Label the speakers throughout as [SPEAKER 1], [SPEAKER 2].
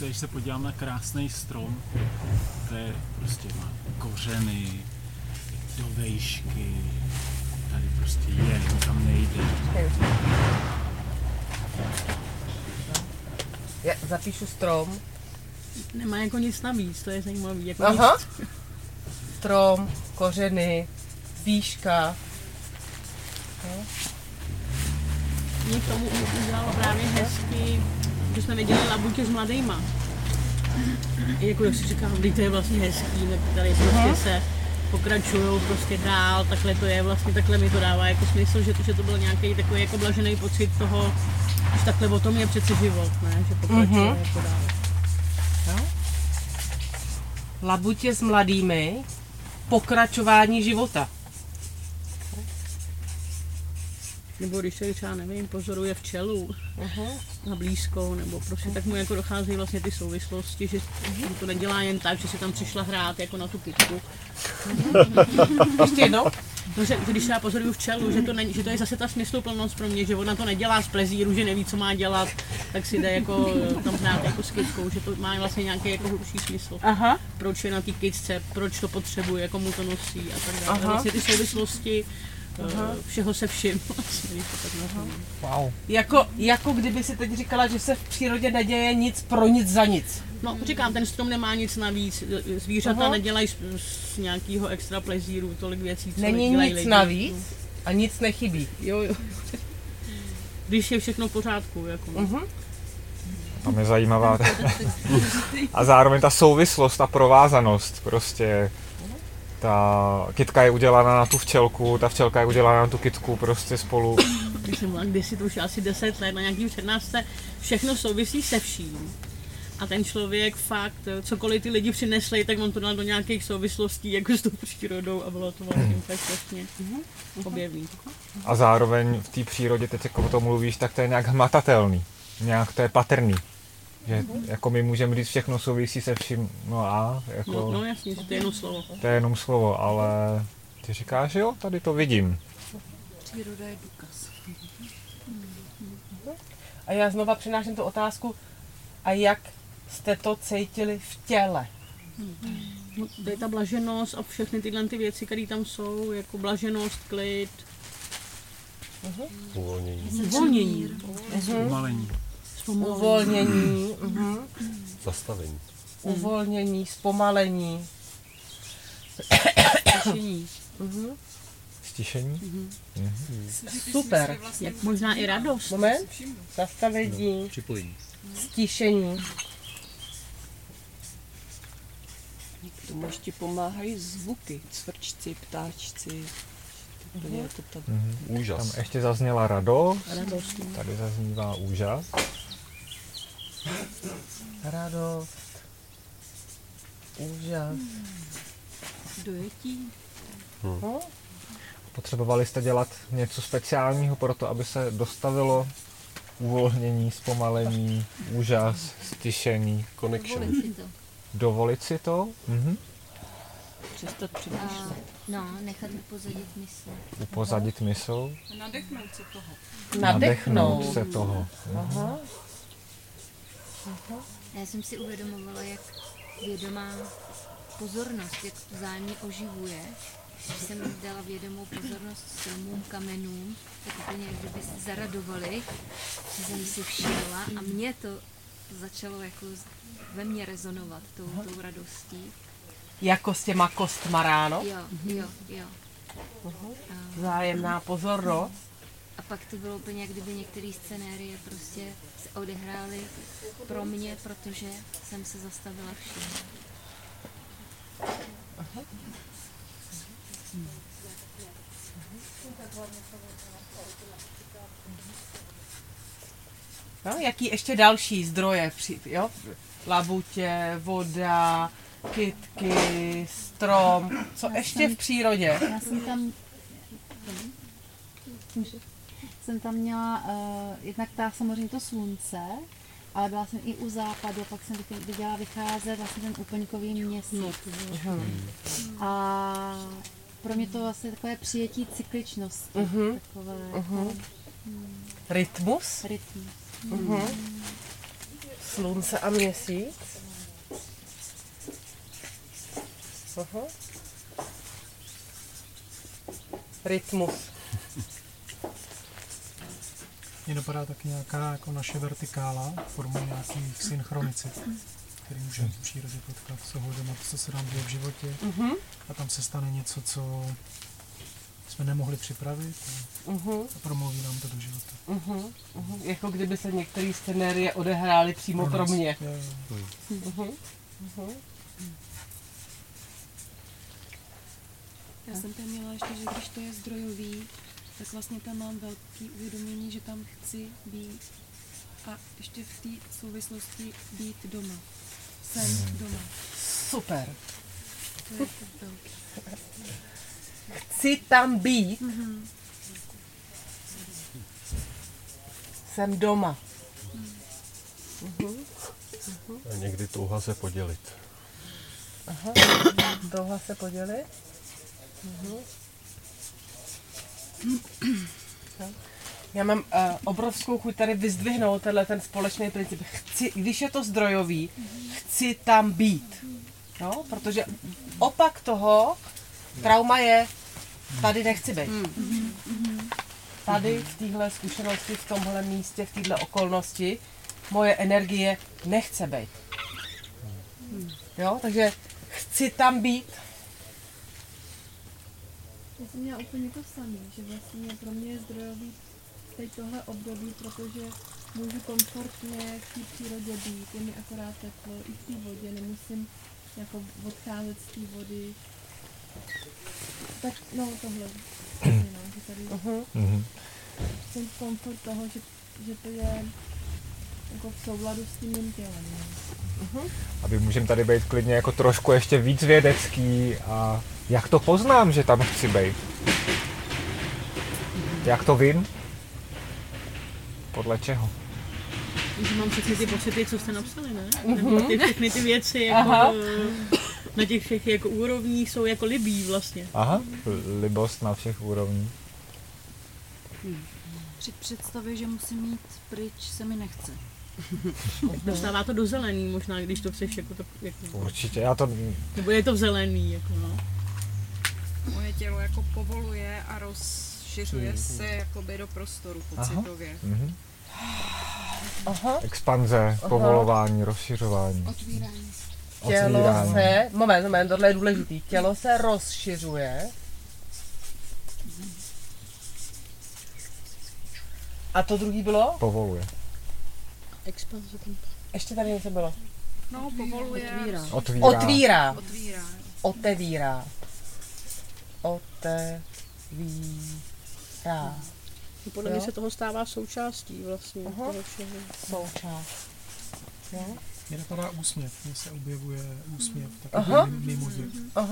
[SPEAKER 1] Když se podívám na krásný strom, to je prostě má kořeny, do vejšky, tady prostě je, nikam nejde.
[SPEAKER 2] Já zapíšu strom.
[SPEAKER 3] Nemá jako nic navíc, to je zajímavý. Jako
[SPEAKER 2] Aha.
[SPEAKER 3] Nic.
[SPEAKER 2] Strom, kořeny, výška.
[SPEAKER 3] Mě k tomu udělalo právě hezky, že jsme viděli labutě s mladejma. Jako jak si říkám, když to je vlastně hezký, tak tady prostě se pokračujou prostě dál, takhle to je vlastně, takhle mi to dává jako smysl, že to byl nějaký takový jako blažený pocit toho, že takhle o tom je přece život, ne? Že pokračuje jako dál.
[SPEAKER 2] No. Labutě s mladými, pokračování života.
[SPEAKER 3] Nebo když člověk třeba, nevím, pozoruje včelu na blízkou, nebo prostě tak mu jako docházejí vlastně ty souvislosti, že to nedělá jen tak, že si tam přišla hrát jako na tu kytku.
[SPEAKER 2] Ještě jednou?
[SPEAKER 3] No, že když já pozoruju včelu, že to je zase ta smysluplnost pro mě, že ona to nedělá z plezíru, že neví, co má dělat, tak si jde jako tam hrát jako s kytkou, že to má vlastně nějaký jako hlubší smysl.
[SPEAKER 2] Aha.
[SPEAKER 3] Proč je na té kytce, proč to potřebuje, komu to nosí a tak dále. Vlastně ty souvislosti všeho se vším. Vlastně,
[SPEAKER 2] Wow. Jako kdyby si teď říkala, že se v přírodě neděje nic pro nic za nic.
[SPEAKER 3] No, říkám, ten strom nemá nic navíc. Zvířata nedělají z nějakého extra plezíru tolik věcí, co
[SPEAKER 2] není
[SPEAKER 3] dělají
[SPEAKER 2] nic
[SPEAKER 3] lidi.
[SPEAKER 2] navíc a nic nechybí.
[SPEAKER 3] Jo. Když je všechno v pořádku. Jako.
[SPEAKER 4] Tam je zajímavá a zároveň ta souvislost, ta provázanost prostě. Ta kytka je udělána na tu včelku, ta včelka je udělána na tu kytku, prostě spolu.
[SPEAKER 3] Když jsem byla kdysi, to už je asi 10 let, na nějakým přednášce, všechno souvisí se vším. A ten člověk fakt, cokoliv ty lidi přinesli, tak on to dal do nějakých souvislostí, jako s tou přírodou a bylo to vlastně tak vlastně objevný.
[SPEAKER 4] A zároveň v té přírodě, teď jako o tom mluvíš, tak to je nějak hmatatelný, nějak to je patrný. Že jako my můžeme říct, všechno souvisí se vším, no a jako...
[SPEAKER 3] No jasně, že to je jenom slovo.
[SPEAKER 4] To je jenom slovo, ale ty říkáš, jo, tady to vidím.
[SPEAKER 5] Příroda je důkaz.
[SPEAKER 2] A já znova přináším tu otázku, a jak jste to cítili v těle?
[SPEAKER 3] No, to je ta blaženost a všechny tyhle ty věci, které tam jsou, jako blaženost, klid. Uvolnění.
[SPEAKER 1] Zpomalení.
[SPEAKER 2] Uvolnění.
[SPEAKER 6] Zastavení.
[SPEAKER 2] Uvolnění, zpomalení.
[SPEAKER 3] Stišení.
[SPEAKER 4] Stišení?
[SPEAKER 2] Super.
[SPEAKER 3] Jak možná i radost.
[SPEAKER 2] Moment. Zastavení.
[SPEAKER 6] Připojení.
[SPEAKER 2] Stišení.
[SPEAKER 5] K tomu ještě pomáhají zvuky, cvrčci, ptáčci. Úplně je to tam.
[SPEAKER 6] Úžas.
[SPEAKER 4] Tam ještě zazněla radost,
[SPEAKER 3] Radost.
[SPEAKER 4] tady zaznívá úžas.
[SPEAKER 2] Radost. Úžas.
[SPEAKER 5] Dojetí.
[SPEAKER 4] Potřebovali jste dělat něco speciálního pro to, aby se dostavilo uvolnění, zpomalení, úžas, stišení.
[SPEAKER 6] Connection.
[SPEAKER 4] Dovolit si to?
[SPEAKER 5] Přestat přemýšlet.
[SPEAKER 7] Nechat upozadit mysl.
[SPEAKER 4] Upozadit mysl,
[SPEAKER 5] Nadechnout se toho.
[SPEAKER 2] Nadechnout.
[SPEAKER 4] se toho.
[SPEAKER 2] Aha.
[SPEAKER 7] Já jsem si uvědomovala, jak vědomá pozornost, jak vzájemně oživuje. Když jsem dala vědomou pozornost stromům, kamenům, tak úplně jak kdyby se zaradovali, že jsem si všimla a mě to začalo jako ve mně rezonovat tou radostí.
[SPEAKER 2] Jako s těma kostma ráno.
[SPEAKER 7] Jo.
[SPEAKER 2] Vzájemná pozornost.
[SPEAKER 7] A pak to bylo úplně, jak kdyby některé scenérie prostě se odehrály pro mě, protože jsem se zastavila všim.
[SPEAKER 2] No, jaký ještě další zdroje? Jo? Labutě, voda, kytky, strom. Co ještě v přírodě?
[SPEAKER 8] Já jsem tam měla jednak samozřejmě to slunce, ale byla jsem i u západu, pak jsem viděla vycházet vlastně ten úplňkový měsíc. A pro mě to vlastně takové přijetí cykličnosti. Takové
[SPEAKER 2] Rytmus?
[SPEAKER 8] rytmus.
[SPEAKER 2] Slunce a měsíc. Aha. Rytmus.
[SPEAKER 9] Mně dopadá tak nějaká jako naše vertikála, formou nějakých synchronicit, který můžeme v přírodě potkat s ohledem na to, co se nám děje v životě. A tam se stane něco, co jsme nemohli připravit a promluví nám to do života.
[SPEAKER 2] Jako kdyby se některé scenérie odehrály přímo pro mě.
[SPEAKER 5] Já jsem tam měla ještě, že když to je zdrojový, tak vlastně tam mám velký uvědomění, že tam chci být a ještě v té souvislosti být doma. Jsem doma.
[SPEAKER 2] Super.
[SPEAKER 5] To je to velký.
[SPEAKER 2] Chci tam být. Jsem doma.
[SPEAKER 6] A někdy touha se podělit.
[SPEAKER 2] Aha. Touha se podělit. Já mám obrovskou chuť tady vyzdvihnout ten společný princip. Když je to zdrojový, chci tam být. No, protože opak toho trauma je, tady nechci být. Tady v téhle zkušenosti, v tomhle místě, v téhle okolnosti moje energie nechce být. Jo, takže chci tam být.
[SPEAKER 10] Já jsem měla úplně to samé, že vlastně pro mě je zdrojový teď tohle období, protože můžu komfortně v té přírodě být, je mi akorát teplo, i v té vodě, nemusím jako odcházet z té vody. Tak no tohle, no, že tady ten komfort toho, že to je jako v souladu s tím mým tělem.
[SPEAKER 4] A my můžeme tady být klidně jako trošku ještě víc vědecký a jak to poznám, že tam chci být? Jak to vím? Podle čeho?
[SPEAKER 3] Že mám všechny ty pocity, co jste napsali, ne? Nebo všechny ty věci jako na těch všech jako úrovních jsou jako libí vlastně.
[SPEAKER 4] Aha, libost na všech úrovních.
[SPEAKER 5] Při představě, že musím jít pryč, se mi nechce.
[SPEAKER 3] Dostává to do zelený možná, když to chceš jako to... Jako,
[SPEAKER 4] Určitě, já to...
[SPEAKER 3] nebo je to v zelený, jako no.
[SPEAKER 11] Moje tělo jako povoluje a rozšiřuje se jakoby do prostoru pocitově.
[SPEAKER 2] Aha.
[SPEAKER 4] Expanze, povolování, rozšiřování.
[SPEAKER 11] Otvírání.
[SPEAKER 2] Tělo se, moment, tohle je důležitý. Tělo se rozšiřuje. A to druhý bylo?
[SPEAKER 4] Povoluje.
[SPEAKER 3] Expanze tam.
[SPEAKER 2] Ještě tady něco bylo.
[SPEAKER 11] No, povoluje.
[SPEAKER 2] Otvírá.
[SPEAKER 11] Otvírá.
[SPEAKER 2] Otevírá.
[SPEAKER 3] Podle mě se toho stává součástí vlastně. Toho všeho.
[SPEAKER 2] Součást. Jo?
[SPEAKER 9] Mně napadá úsměv, mně se objevuje úsměv, takový mimoděk.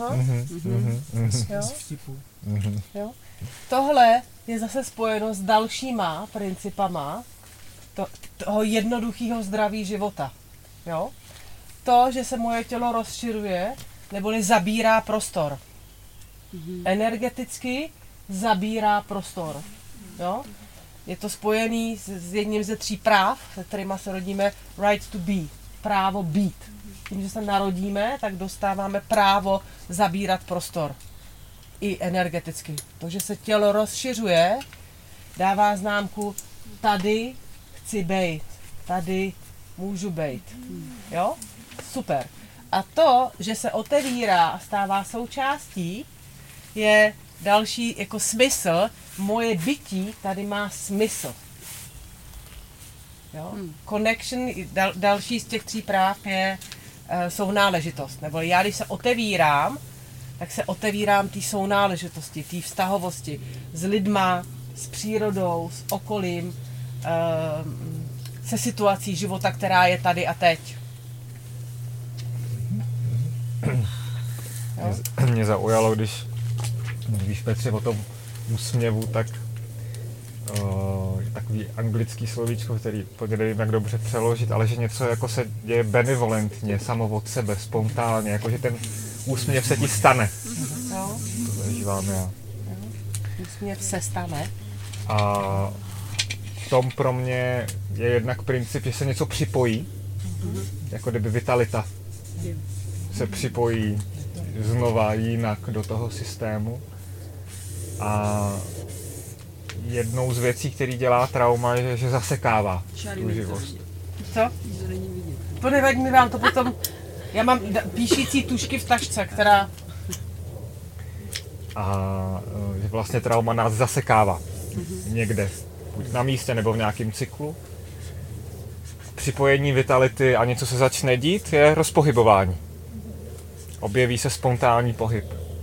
[SPEAKER 9] Z vtipu.
[SPEAKER 2] Jo? Tohle je zase spojeno s dalšíma principama toho jednoduchého zdraví života. Jo? To, že se moje tělo rozšiřuje, neboli zabírá prostor. Energeticky zabírá prostor. Jo? Je to spojený s jedním ze 3 práv, se kterýma se rodíme, right to be, právo být. Tím, že se narodíme, tak dostáváme právo zabírat prostor. I energeticky. To, že se tělo rozšiřuje, dává známku, tady chci bejt, tady můžu bejt. Jo? Super. A to, že se otevírá a stává součástí, je další jako smysl. Moje bytí tady má smysl. Jo? Connection, další z těch 3 práv je sounáležitost. Nebo já, když se otevírám, tak se otevírám té sounáležitosti, té vztahovosti s lidma, s přírodou, s okolím, se situací života, která je tady a teď.
[SPEAKER 4] Mě zaujalo, když víš, Petře, o tom úsměvu, tak takový anglický slovíčko, který úplně nevím, jak dobře přeložit, ale že něco jako se děje benevolentně, samo od sebe, spontánně, jako že ten úsměv se ti stane.
[SPEAKER 2] Jo.
[SPEAKER 4] To zažívám já.
[SPEAKER 2] Úsměv se stane.
[SPEAKER 4] A v tom pro mě je jednak princip, že se něco připojí, Jako kdyby vitalita se připojí znova jinak do toho systému. A jednou z věcí, který dělá trauma, je, že zasekává tu živost.
[SPEAKER 2] Co? To nevadí, mi vám to potom... Já mám píšící tužky v tašce, která...
[SPEAKER 4] A že vlastně trauma nás zasekává někde, buď na místě nebo v nějakém cyklu. Připojení vitality a něco se začne dít je rozpohybování. Objeví se spontánní pohyb.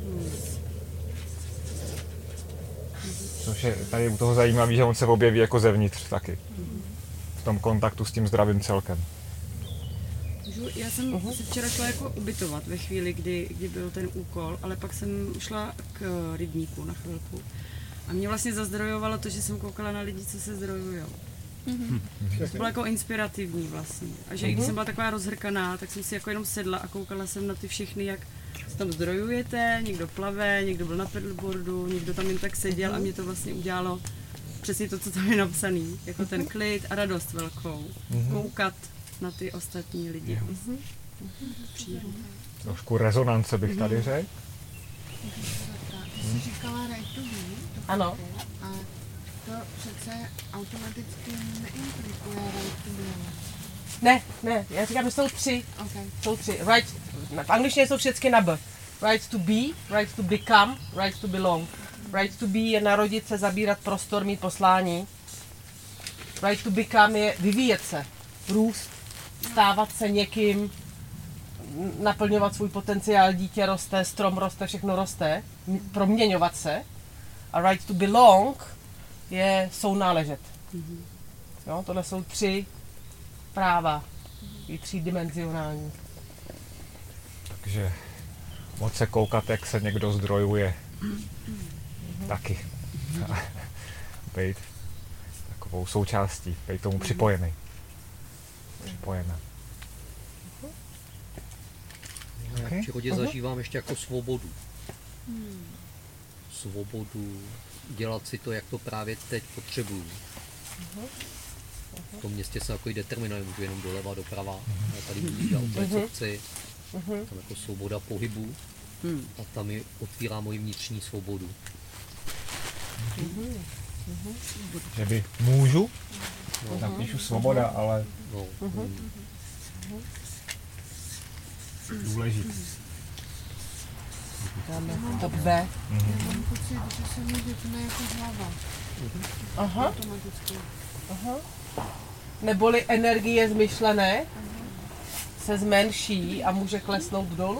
[SPEAKER 4] Což je tady u toho zajímavý, že on se objeví jako zevnitř taky. V tom kontaktu s tím zdravým celkem.
[SPEAKER 3] Já jsem se včera šla jako ubytovat ve chvíli, kdy byl ten úkol, ale pak jsem šla k rybníku na chvilku. A mě vlastně zazdrojovalo to, že jsem koukala na lidi, co se zdrojujou. To bylo jako inspirativní vlastně. A že i když jsem byla taková rozhrkaná, tak jsem si jako jenom sedla a koukala jsem na ty všechny, jak se tam zdrojujete, někdo plave, někdo byl na paddleboardu, někdo tam jen tak seděl a mě to vlastně udělalo přesně to, co tam je napsaný. Jako ten klid a radost velkou. Koukat na ty ostatní lidi.
[SPEAKER 4] Trošku rezonance bych tady řekl.
[SPEAKER 12] Jsi říkala right to be.
[SPEAKER 2] Ano.
[SPEAKER 12] A to přece automaticky neimplikuje right to be.
[SPEAKER 2] Ne, já říkám, že jsou tři.
[SPEAKER 12] Okay.
[SPEAKER 2] Jsou tři. Right, v angličtině jsou všechny na B. Right to be, right to become, right to belong. Right to be je narodit se, zabírat prostor, mít poslání. Right to become je vyvíjet se, růst, stávat se někým, naplňovat svůj potenciál, dítě roste, strom roste, všechno roste, proměňovat se. A right to belong je sounáležet. Jo, tohle jsou tři práva, i třídimenzionální.
[SPEAKER 4] Takže moc se koukat, jak se někdo zdrojuje. Taky. Bejt takovou součástí, bejt tomu připojený. Připojená.
[SPEAKER 13] Já v přírodě zažívám ještě jako svobodu. Svobodu dělat si to, jak to právě teď potřebuju. V tom městě jsem jako determinuje, můžu jenom doleva, doprava. Já tady budu dělat to, co chci. Tam jako svoboda pohybu. A tam mi otvírá moji vnitřní svobodu.
[SPEAKER 4] Že by můžu? Tam píšu svoboda, ale důležitý.
[SPEAKER 2] Dáme to B.
[SPEAKER 12] Já mám pocit, že se mi vypne jako hlava.
[SPEAKER 2] Aha.
[SPEAKER 12] Automaticky.
[SPEAKER 2] Aha. Neboli energie zmyšlené se zmenší a může klesnout dolů?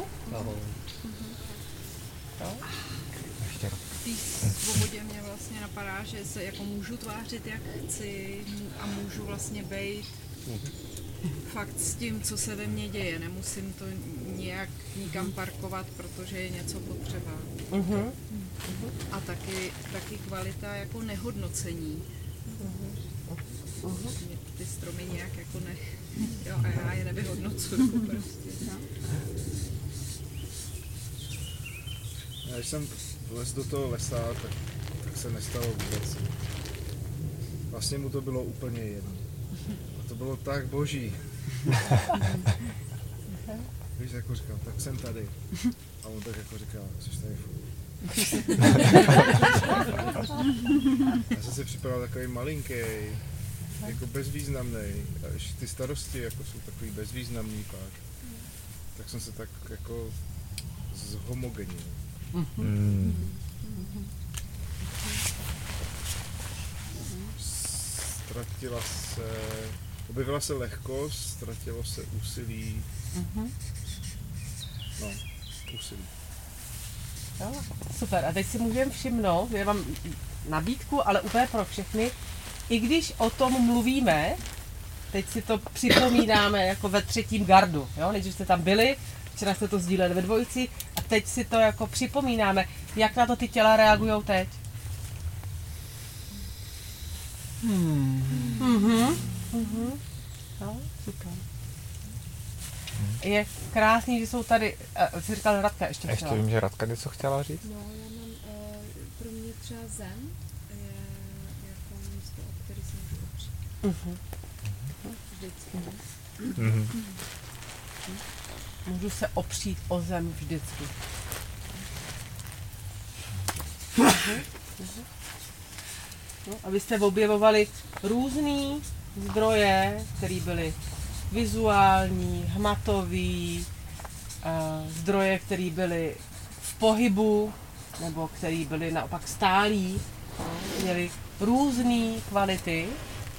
[SPEAKER 11] V té svobodě mě vlastně napadá, že se jako můžu tvářit, jak chci a můžu vlastně být fakt s tím, co se ve mně děje. Nemusím to nějak nikam parkovat, protože je něco potřeba. A taky kvalita jako nehodnocení. Mě ty stromy nějak jako jo, a já je nevyhodnocuju prostě.
[SPEAKER 14] Já když jsem vlez do toho lesa, tak se nestalo vůbec. Vlastně mu to bylo úplně jedno. A to bylo tak boží. Víš, jako říkám, tak jsem tady. A on tak jako říkal, jsi tady furt. Já jsem si připadal takový malinký, jako bezvýznamný. A ještě ty starosti jako jsou takový bezvýznamný pak. Tak jsem se tak jako zhomogenil. Objevila se lehkost, ztratilo se úsilí. No, úsilí.
[SPEAKER 2] Jo, super. A teď si můžeme všimnout, že mám nabídku, ale úplně pro všechny. I když o tom mluvíme, teď si to připomínáme jako ve třetím gardu. Jo? Než jste tam byli, včera jste to sdíleli ve dvojici a teď si to jako připomínáme. Jak na to ty těla reagujou teď? No, super. Je krásný, že jsou tady, jsi říkal Radka ještě
[SPEAKER 4] chtěla. Ještě vím, že Radka něco chtěla říct.
[SPEAKER 10] No, já mám, pro mě třeba zen je jako místo, o který se můžu opřít. Vždycky.
[SPEAKER 2] Můžu se opřít o zem vždycky. No, abyste objevovali různý zdroje, které byly vizuální, hmatový, zdroje, které byly v pohybu, nebo které byly naopak stálí, měly různé kvality.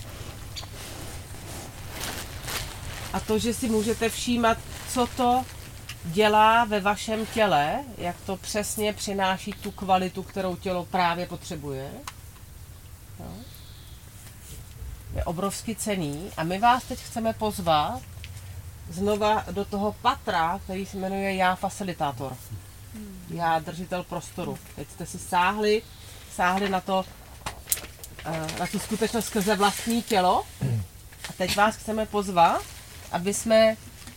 [SPEAKER 2] A to, že si můžete všímat, co to dělá ve vašem těle, jak to přesně přináší tu kvalitu, kterou tělo právě potřebuje, no, je obrovsky cenný. A my vás teď chceme pozvat znova do toho patra, který se jmenuje Já facilitátor. Já držitel prostoru. Teď jste si sáhli na tu skutečnost skrze vlastní tělo. A teď vás chceme pozvat, aby jsme...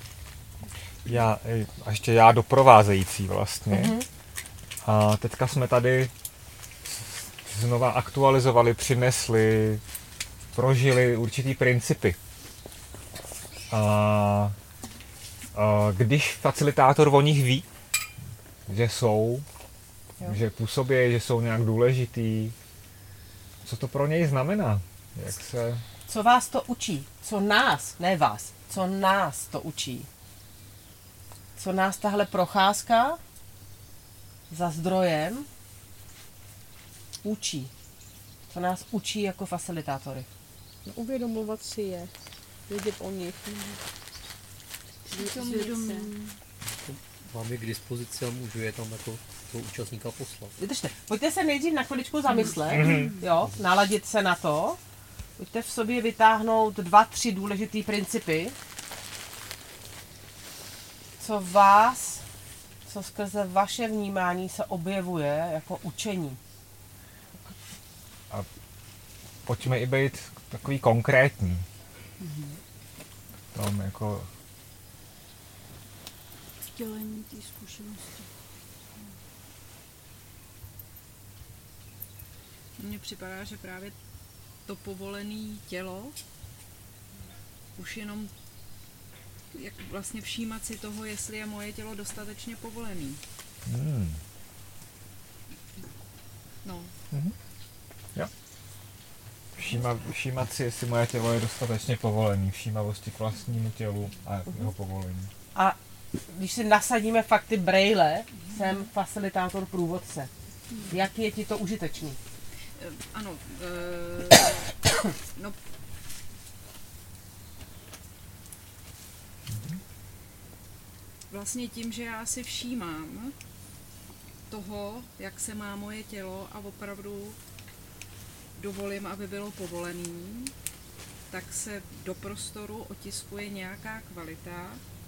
[SPEAKER 4] Já doprovázející vlastně. A teďka jsme tady znova aktualizovali, přinesli, prožili určitý principy. A když facilitátor o nich ví, že jsou, že působí, že jsou nějak důležitý, co to pro něj znamená?
[SPEAKER 2] Co vás to učí? Co nás, ne vás, co nás to učí? Co nás tahle procházka za zdrojem učí? Co nás učí jako facilitátory?
[SPEAKER 3] No, uvědomovat si je, vědět o nich.
[SPEAKER 13] Mám je k dispozici a můžu je tam jako toho účastníka poslat.
[SPEAKER 2] Vydržte, pojďte se nejdřív na chviličku zamyslet, jo, naladit se na to. Pojďte v sobě vytáhnout 2-3 důležitý principy, co skrze vaše vnímání se objevuje jako učení.
[SPEAKER 4] A pojďme i být takový konkrétní. Tam jako...
[SPEAKER 3] Vtělení té zkušenosti.
[SPEAKER 11] Mně připadá, že právě to povolené tělo, už jenom jak vlastně všímat si toho, jestli je moje tělo dostatečně povolený. No.
[SPEAKER 4] Jo. Všímat si, jestli moje tělo je dostatečně povolený, všímavosti k vlastnímu tělu a jeho povolení.
[SPEAKER 2] A když si nasadíme fakt ty brejle, jsem facilitátor průvodce. Jak je ti to užitečný?
[SPEAKER 11] Ano. No. Vlastně tím, že já si všímám toho, jak se má moje tělo a opravdu dovolím, aby bylo povolený, tak se do prostoru otiskuje nějaká kvalita,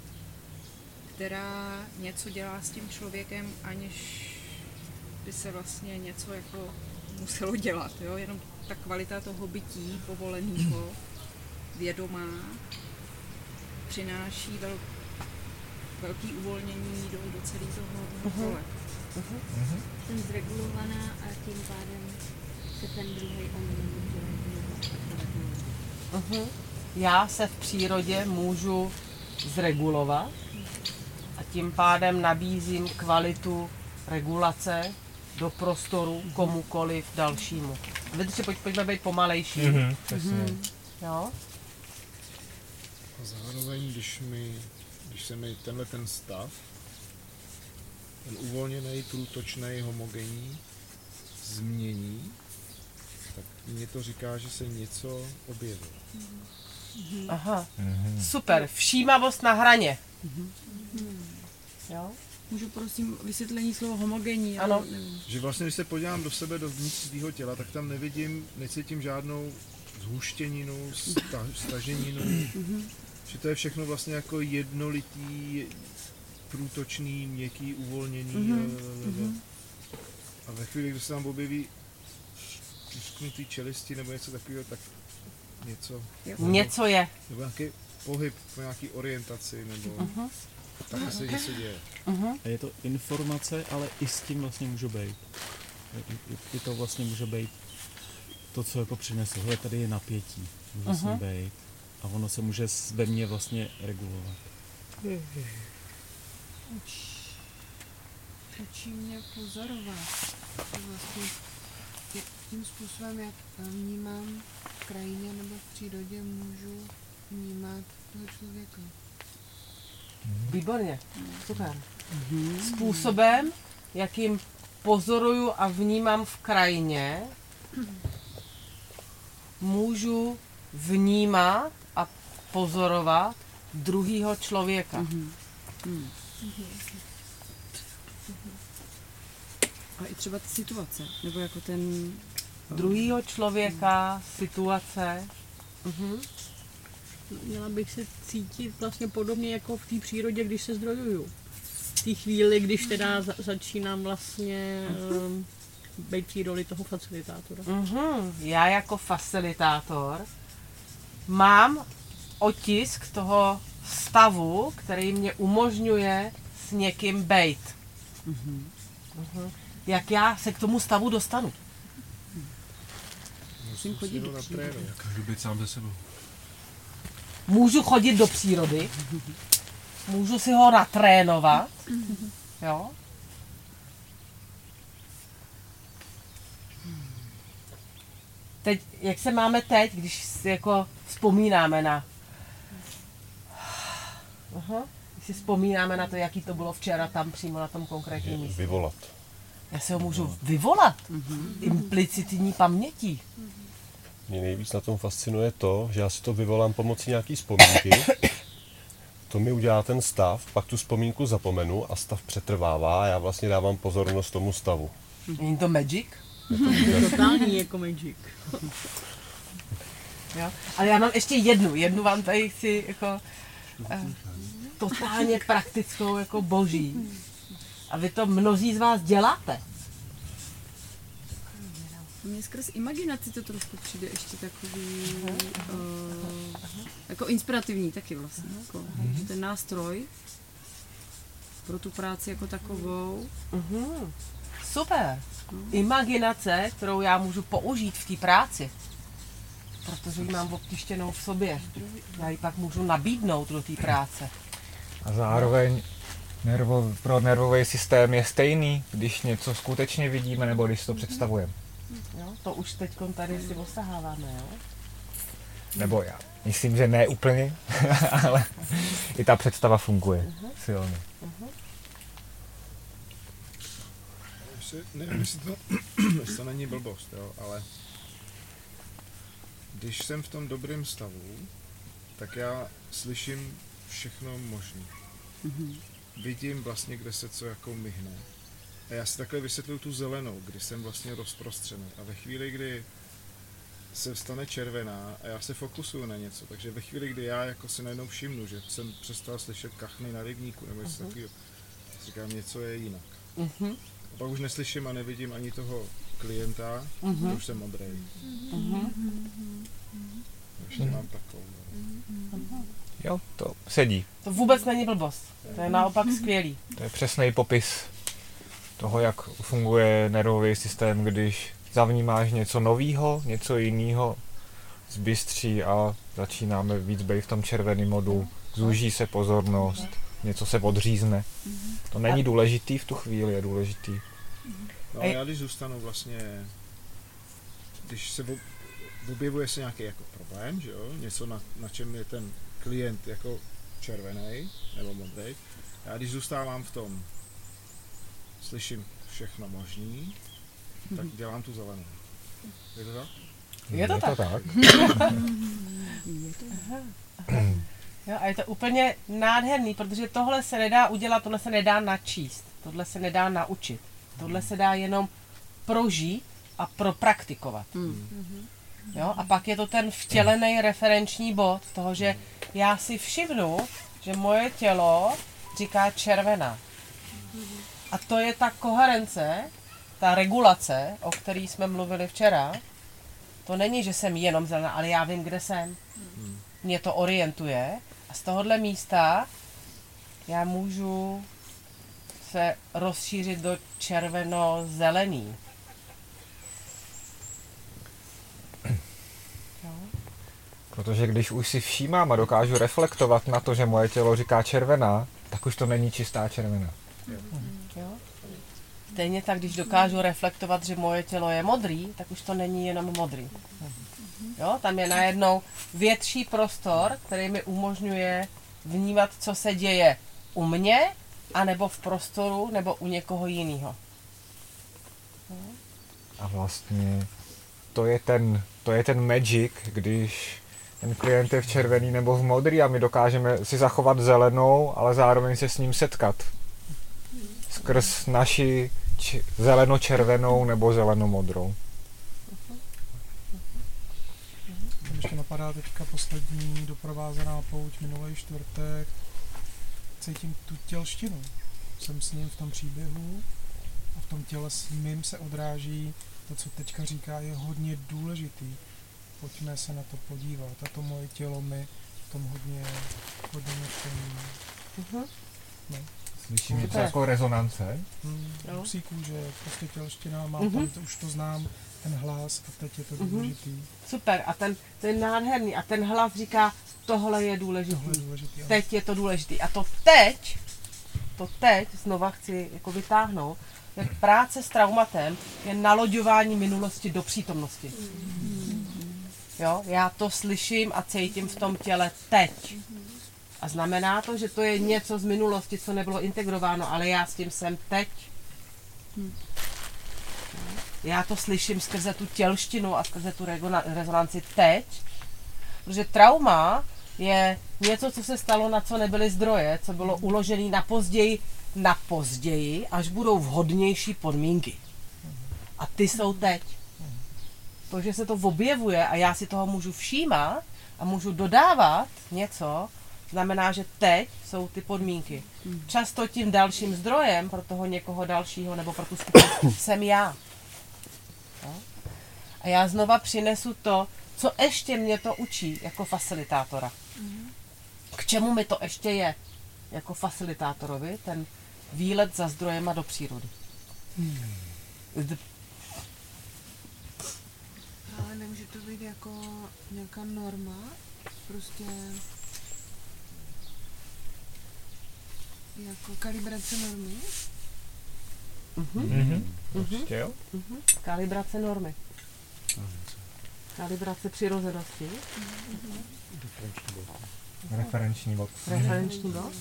[SPEAKER 11] která něco dělá s tím člověkem, aniž by se vlastně něco jako muselo dělat. Jo? Jenom ta kvalita toho bytí povoleného, vědomá, přináší velký uvolnění do celého toho pole.
[SPEAKER 7] Jsem zregulovaná a tím pádem se ten druhý
[SPEAKER 2] Já se v přírodě můžu zregulovat a tím pádem nabízím kvalitu regulace do prostoru komukoliv dalšímu. Vydržte, pojďme být pomalejší. Jo?
[SPEAKER 14] A zároveň, když se mi tenhle ten stav, ten uvolněný, průtočný, homogenní, změní, tak mě to říká, že se něco objevilo.
[SPEAKER 2] Aha, super, všímavost na hraně. Jo?
[SPEAKER 3] Můžu prosím vysvětlení slova homogenní?
[SPEAKER 2] Ano.
[SPEAKER 14] Že vlastně, když se podívám do sebe, dovnitř svého těla, tak tam necítím žádnou zhuštěninu, staženinu. Že to je všechno vlastně jako jednolitý, průtočný, měkký, uvolněný. A ve chvíli, kdy se tam objeví tisknutý čelisti nebo něco takového, tak něco
[SPEAKER 2] je.
[SPEAKER 14] Nebo nějaký pohyb po nějaký orientaci, nebo tak se něco děje.
[SPEAKER 1] A je to informace, ale i s tím vlastně můžu být. I to vlastně může být to, co jako přinesl. Hele, tady je napětí. Může vlastně být. a ono se může ve mně vlastně regulovat.
[SPEAKER 12] Učí mě pozorovat. Vlastně tím způsobem, jak vnímám v krajině nebo v přírodě, můžu vnímat toho člověka.
[SPEAKER 2] Výborně, super. Způsobem, jakým pozoruju a vnímám v krajině, můžu vnímat a pozorovat druhýho člověka.
[SPEAKER 3] A i třeba ty situace, nebo jako ten...
[SPEAKER 2] Druhýho člověka, situace.
[SPEAKER 3] Měla bych se cítit vlastně podobně jako v té přírodě, když se zdrojuju. V té chvíli, když teda začínám vlastně být v té roli toho facilitátora.
[SPEAKER 2] Já jako facilitátor mám otisk toho stavu, který mě umožňuje s někým bejt. Jak já se k tomu stavu dostanu?
[SPEAKER 3] Musím chodit do přírody.
[SPEAKER 6] Můžu být sám ze sebou.
[SPEAKER 2] Můžu chodit do přírody, můžu si ho natrénovat, jo? Teď, jak se máme teď, když si jako vzpomínáme na... Když si vzpomínáme na to, jaký to bylo včera tam přímo na tom konkrétním místě.
[SPEAKER 6] Vyvolat.
[SPEAKER 2] Já se ho můžu vyvolat implicitní pamětí.
[SPEAKER 6] Mě nejvíc na tom fascinuje to, že já si to vyvolám pomocí nějaký vzpomínky. To mi udělá ten stav, pak tu vzpomínku zapomenu a stav přetrvává a já vlastně dávám pozornost tomu stavu.
[SPEAKER 2] Není to magic?
[SPEAKER 3] Je to totální jako magic.
[SPEAKER 2] Jo? Ale já mám ještě jednu vám tady chci jako totálně praktickou jako boží. A vy to mnozí z vás děláte.
[SPEAKER 11] Mně skrz imaginaci to trošku přijde ještě takový jako inspirativní taky vlastně. Jako, ten nástroj pro tu práci jako takovou.
[SPEAKER 2] Super. Imaginace, kterou já můžu použít v té práci, protože ji mám obtištěnou v sobě. Já ji pak můžu nabídnout do té práce.
[SPEAKER 4] A zároveň pro nervový systém je stejný, když něco skutečně vidíme nebo když si to představujeme.
[SPEAKER 2] Jo, to už teď tady si osaháváme, jo?
[SPEAKER 4] Nebo já myslím, že ne úplně, ale i ta představa funguje silně.
[SPEAKER 14] Nevím, jestli to není blbost, jo, ale když jsem v tom dobrém stavu, tak já slyším všechno možné. Vidím vlastně, kde se co jako myhne. A já si takhle vysvětluju tu zelenou, kdy jsem vlastně rozprostřený. A ve chvíli, kdy se stane červená a já se fokusuju na něco, takže ve chvíli, kdy já jako si najednou všimnu, že jsem přestal slyšet kachny na rybníku nebo něco takového, říkám, něco je jinak. A pak už neslyším a nevidím ani toho klienta, už jsem modrej. Ještě mám takovou.
[SPEAKER 4] Jo, to sedí.
[SPEAKER 2] To vůbec není blbost. To je naopak skvělý.
[SPEAKER 4] To je přesný popis toho, jak funguje nervový systém, když zavnímáš něco novýho, něco jiného, zbystří a začínáme víc být v tom červeném modu, zúží se pozornost, něco se odřízne. To není důležitý v tu chvíli, je důležitý.
[SPEAKER 14] No a já když zůstanu vlastně, když se objevuje se nějaký jako problém, že jo, něco na čem je ten klient jako červený nebo modrý, já když zůstávám v tom, slyším všechno možný, tak dělám tu zelenou. Je to tak?
[SPEAKER 2] Je to tak. Jo, a je to úplně nádherný, protože tohle se nedá udělat, tohle se nedá načíst, tohle se nedá naučit. Tohle se dá jenom prožít a propraktikovat. Jo, a pak je to ten vtělený referenční bod toho, že já si všimnu, že moje tělo říká červená. A to je ta koherence, ta regulace, o které jsme mluvili včera. To není, že jsem jenom zelená, ale já vím, kde jsem. Mě to orientuje a z tohohle místa já můžu se rozšířit do červeno-zelený.
[SPEAKER 4] Protože když už si všímám a dokážu reflektovat na to, že moje tělo říká červená, tak už to není čistá červená.
[SPEAKER 2] Jo? Stejně tak, když dokážu reflektovat, že moje tělo je modrý, tak už to není jenom modrý. Jo? Tam je najednou větší prostor, který mi umožňuje vnímat, co se děje u mě, anebo v prostoru, nebo u někoho jiného.
[SPEAKER 4] A vlastně to je ten magic, když ten klient je v červený nebo v modrý a my dokážeme si zachovat zelenou, ale zároveň se s ním setkat. Skrz naši zeleno-červenou nebo zeleno-modrou.
[SPEAKER 9] Mě ještě napadá teďka poslední doprovázená pouť minulý čtvrtek. Cítím tu tělštinu. Jsem s ním v tom příběhu a v tom těle s mým se odráží to, co teďka říká, je hodně důležitý. Pojďme se na to podívat. A to moje tělo mi v tom hodně něco. No.
[SPEAKER 4] Slyším něco jako rezonance?
[SPEAKER 9] Psí kůže, prostě tělština, mám tam, už to znám, ten hlas a teď je to důležitý.
[SPEAKER 2] Super, a to je nádherný. A ten hlas říká, tohle je důležitý. Teď je to důležitý. A to teď znova chci jako vytáhnout, jak práce s traumatem je naloďování minulosti do přítomnosti. Jo? Já to slyším a cítím v tom těle teď. A znamená to, že to je něco z minulosti, co nebylo integrováno, ale já s tím jsem teď. Já to slyším skrze tu tělštinu a skrze tu rezonanci teď. Protože trauma je něco, co se stalo, na co nebyly zdroje, co bylo uložené na později, až budou vhodnější podmínky. A ty jsou teď. To, že se to objevuje a já si toho můžu všímat a můžu dodávat něco, znamená, že teď jsou ty podmínky. Často tím dalším zdrojem pro toho někoho dalšího nebo pro tu skupinu jsem já. No? A já znova přinesu to, co ještě mě to učí jako facilitátora. K čemu mi to ještě je jako facilitátorovi, ten výlet za zdrojema do přírody.
[SPEAKER 12] Ale nemůže to být jako nějaká norma? Prostě jako kalibrace normy?
[SPEAKER 4] Určitě jo.
[SPEAKER 2] Kalibrace normy. Kalibrace přirozenosti.
[SPEAKER 4] Referenční bod.
[SPEAKER 2] Referenční bod.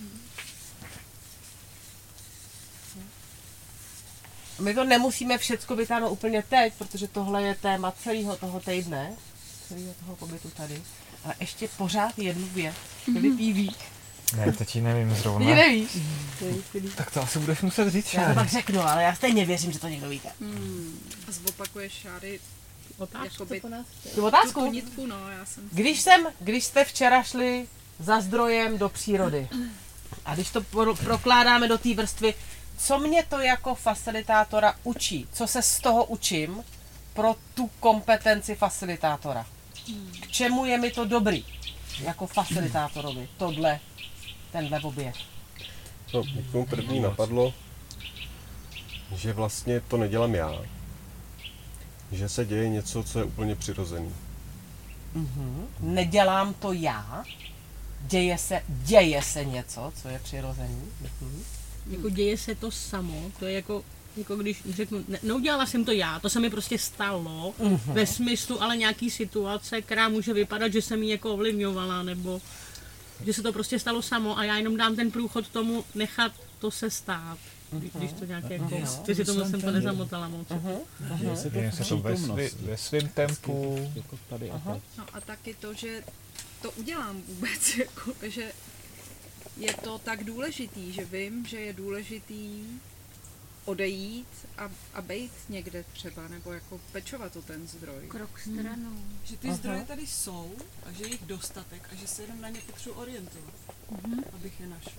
[SPEAKER 2] My to nemusíme všecko vytáhnout úplně teď, protože tohle je téma celého toho týdne, celého toho pobytu tady. Ale ještě pořád jednu věc. Filip ví.
[SPEAKER 4] Ne, teď ji nevím zrovna.
[SPEAKER 2] Ty nevíš.
[SPEAKER 4] Tak to asi budeš muset říct,
[SPEAKER 2] Já to pak řeknu, ale já stejně věřím, že to někdo víte.
[SPEAKER 11] A zopakuješ, Šáry,
[SPEAKER 3] otázku?
[SPEAKER 2] Tu otázku?
[SPEAKER 11] Tu nitku, no, já jsem...
[SPEAKER 2] Když jste včera šli za zdrojem do přírody a když to prokládáme do té vrstvy, co mě to jako facilitátora učí? Co se z toho učím pro tu kompetenci facilitátora? K čemu je mi to dobrý jako facilitátorovi? Tenhle objev.
[SPEAKER 6] No, někomu první napadlo, že vlastně to nedělám já. Že se děje něco, co je úplně přirozený.
[SPEAKER 2] Nedělám to já. Děje se něco, co je přirozený.
[SPEAKER 3] Jako děje se to samo, to je jako když řeknu, neudělala jsem to já, to se mi prostě stalo, ve smyslu ale nějaký situace, která může vypadat, že jsem ji jako ovlivňovala, nebo že se to prostě stalo samo a já jenom dám ten průchod tomu nechat to se stát. Když to nějaké jako, jestli tomu jsem to nezamotala moc.
[SPEAKER 4] Děje se to ve svém tempu.
[SPEAKER 11] No a taky to, že to udělám vůbec, jako, že je to tak důležitý, že vím, že je důležitý odejít a bejt někde třeba, nebo jako pečovat o ten zdroj.
[SPEAKER 7] Krok stranou.
[SPEAKER 15] Že ty zdroje tady jsou a že je jich dostatek a že se jenom na ně potřebuji orientovat, abych je našel.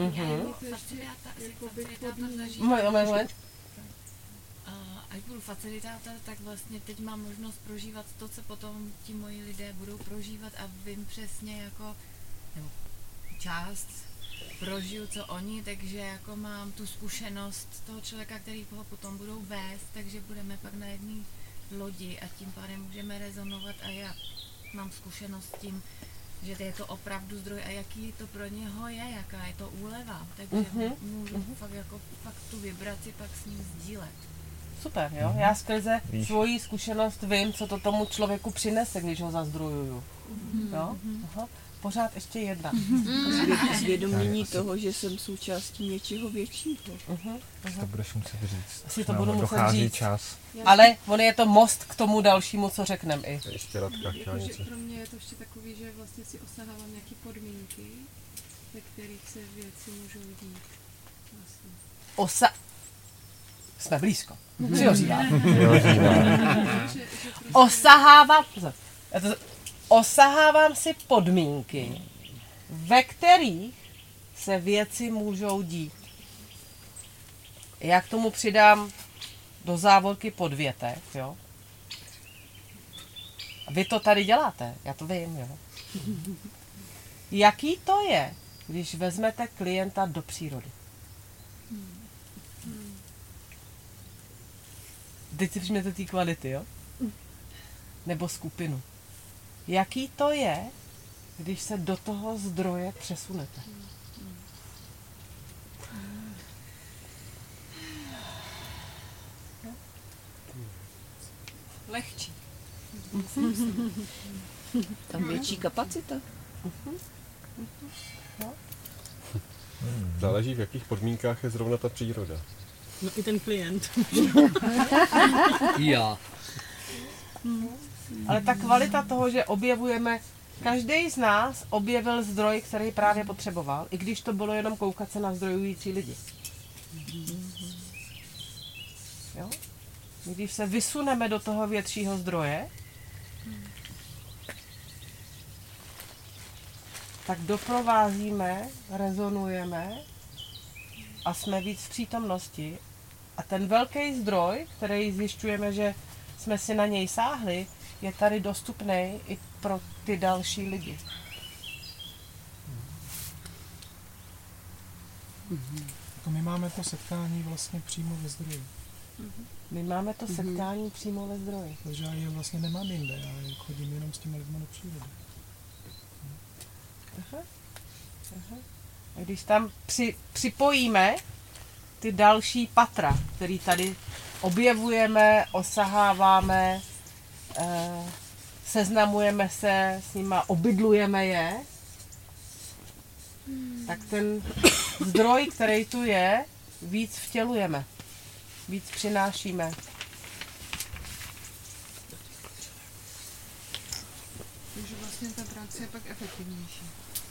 [SPEAKER 16] Až budu facilitátor, tak vlastně teď mám možnost prožívat to, co potom ti moji lidé budou prožívat a vím přesně jako, nebo část prožiju, co oni, takže jako mám tu zkušenost toho člověka, který ho potom budou vést, takže budeme pak na jedné lodi a tím pádem můžeme rezonovat a já mám zkušenost s tím, že je to opravdu zdroj a jaký to pro něho je, jaká je to úleva. Takže můžu fakt tu vibraci pak s ním sdílet.
[SPEAKER 2] Super, jo. Já skrze svoji zkušenost vím, co to tomu člověku přinese, když ho zazdrojuju. Jo? Aha. Pořád ještě jedna.
[SPEAKER 15] Zvědomění toho, že jsem součástí něčeho většího.
[SPEAKER 4] To budeš muset říct.
[SPEAKER 2] Asi to budu muset
[SPEAKER 4] dochází
[SPEAKER 2] říct.
[SPEAKER 4] čas.
[SPEAKER 2] Ale on je to most k tomu dalšímu, co řekneme i.
[SPEAKER 6] Ještě Radka chtěla něco.
[SPEAKER 10] Pro mě je to ještě takový, že vlastně si osahávám nějaké podmínky, ve kterých se věci můžou dít. Vlastně.
[SPEAKER 2] Jsme blízko. Osahávám si podmínky, ve kterých se věci můžou dít. Já k tomu přidám do závorky podvětek, jo. Vy to tady děláte, já to vím, jo. Jaký to je, když vezmete klienta do přírody? Teď si přijmete té kvality, jo? Nebo skupinu. Jaký to je, když se do toho zdroje přesunete?
[SPEAKER 15] Lehčí.
[SPEAKER 3] Tam větší kapacita.
[SPEAKER 6] Záleží, v jakých podmínkách je zrovna ta příroda.
[SPEAKER 3] No i ten klient.
[SPEAKER 13] Já.
[SPEAKER 2] Ale ta kvalita toho, že objevujeme, každý z nás objevil zdroj, který právě potřeboval, i když to bylo jenom koukat se na zdrojující lidi. Jo? Když se vysuneme do toho většího zdroje, tak doprovázíme, rezonujeme a jsme víc v přítomnosti. A ten velký zdroj, který zjišťujeme, že jsme si na něj sáhli, je tady dostupný i pro ty další lidi.
[SPEAKER 9] My máme to setkání vlastně přímo ve zdroji.
[SPEAKER 2] My máme to setkání přímo ve zdroji.
[SPEAKER 9] Takže já je vlastně nemám jinde, já chodím jenom s těmi lidmi do přírody.
[SPEAKER 2] A když tam připojíme ty další patra, který tady objevujeme, osaháváme, seznamujeme se s nima, obydlujeme je, tak ten zdroj, který tu je, víc vtělujeme, víc přinášíme.
[SPEAKER 12] Takže vlastně ta práce je pak efektivnější.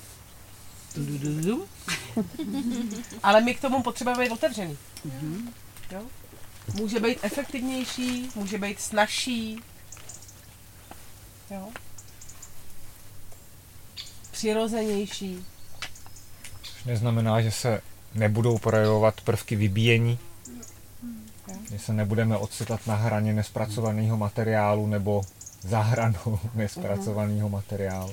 [SPEAKER 2] Ale my k tomu potřebujeme být otevřený. Jo? Může být efektivnější, může být snazší. Jo? Přirozenější.
[SPEAKER 4] Což neznamená, že se nebudou projevovat prvky vybíjení. Že se nebudeme ocitat na hraně nespracovaného materiálu nebo za hranou nespracovaného materiálu.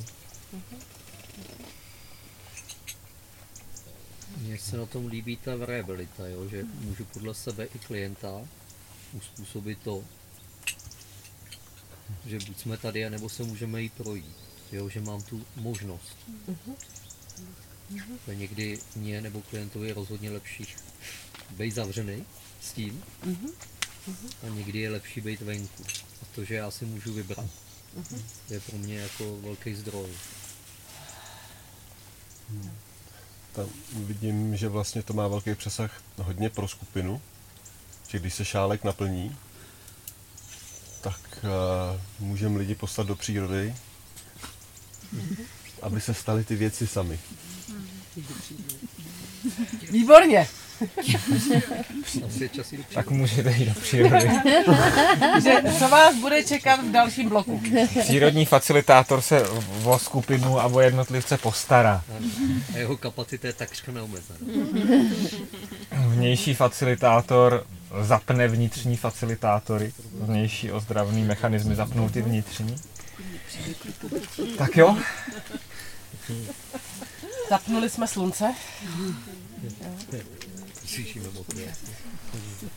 [SPEAKER 13] Mně se na tom líbí ta variabilita, jo? Že můžu podle sebe i klienta uspůsobit to, že buď jsme tady, nebo se můžeme jí projít, jo? Že mám tu možnost. To někdy mně nebo klientovi je rozhodně lepší být zavřený s tím a někdy je lepší být venku. A to, že já si můžu vybrat, je pro mě jako velký zdroj.
[SPEAKER 6] Tam vidím, že vlastně to má velký přesah hodně pro skupinu, že když se šálek naplní, tak můžeme lidi poslat do přírody, aby se staly ty věci sami.
[SPEAKER 2] Výborně!
[SPEAKER 4] Tak můžete jít do přírody.
[SPEAKER 2] Že co vás bude čekat v dalším bloku?
[SPEAKER 4] Přírodní facilitátor se o skupinu a o jednotlivce postará.
[SPEAKER 13] A jeho kapacita je takřka neomezená.
[SPEAKER 4] Vnější facilitátor zapne vnitřní facilitátory. Vnější ozdravný mechanismy zapnou ty vnitřní. Tak jo.
[SPEAKER 2] Zapnuli jsme slunce.
[SPEAKER 13] Slyšíme motor.